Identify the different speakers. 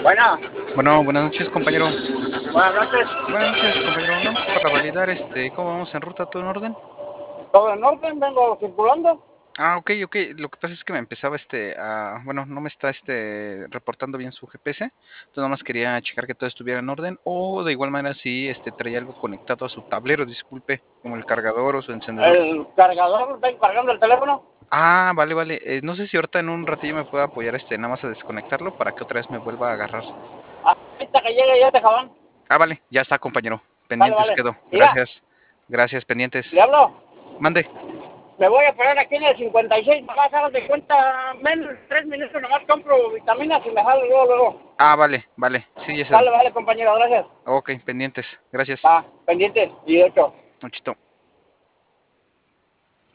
Speaker 1: Bueno,
Speaker 2: Bueno, buenas noches, compañero.
Speaker 1: buenas noches.
Speaker 2: Buenas noches, compañero. Nada más para validar, ¿cómo vamos en ruta? ¿Todo en orden?
Speaker 1: Todo en orden, vengo circulando.
Speaker 2: Ah, ok, ok. Lo que pasa es que me empezaba, bueno, no me está, reportando bien su GPS. Entonces nada más quería checar que todo estuviera en orden. O de igual manera si, traía algo conectado a su tablero, disculpe, como el cargador o su encendedor.
Speaker 1: El cargador, vengo cargando el teléfono.
Speaker 2: Ah, vale, vale. No sé si ahorita en un ratillo me puede apoyar, nada más a desconectarlo para que otra vez me vuelva a agarrar.
Speaker 1: Ahorita que llegue ya te jaban.
Speaker 2: Ah, vale, ya está, compañero.
Speaker 1: Vale,
Speaker 2: Pendientes
Speaker 1: vale.
Speaker 2: quedo.
Speaker 1: Mira,
Speaker 2: Gracias. Gracias, pendientes.
Speaker 1: le hablo.
Speaker 2: Mande.
Speaker 1: Me voy a parar aquí en el 56. Nomás hagas de cuenta, menos de 3 minutos. Nomás compro vitaminas y me jalo luego, luego.
Speaker 2: Ah, vale, vale. Sí, ya sé.
Speaker 1: Vale, vale, compañero, gracias.
Speaker 2: Ok, pendientes. Gracias.
Speaker 1: Va, pendiente, 18.
Speaker 2: Muchito.